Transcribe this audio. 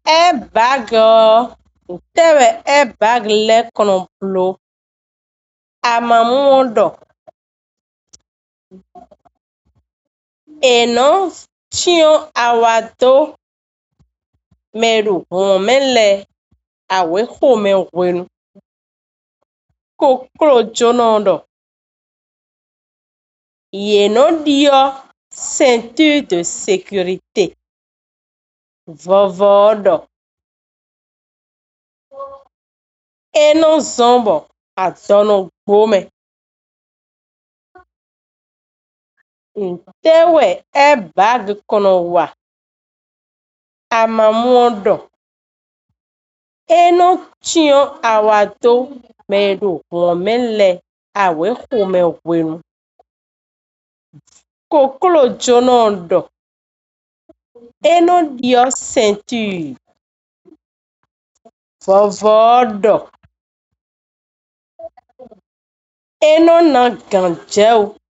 Airbag tewe airbag le kono blo amamundo eno tio awato meru homele awe home wenu kokro jonondo yeno dio ceinture de sécurité vovodo eno zombo adono gbome ntewe airbag kono wa amamundo eno tio awato meru homele awe home wenu kokro jonondo eno dio ceinture vovodo eno na ganjeu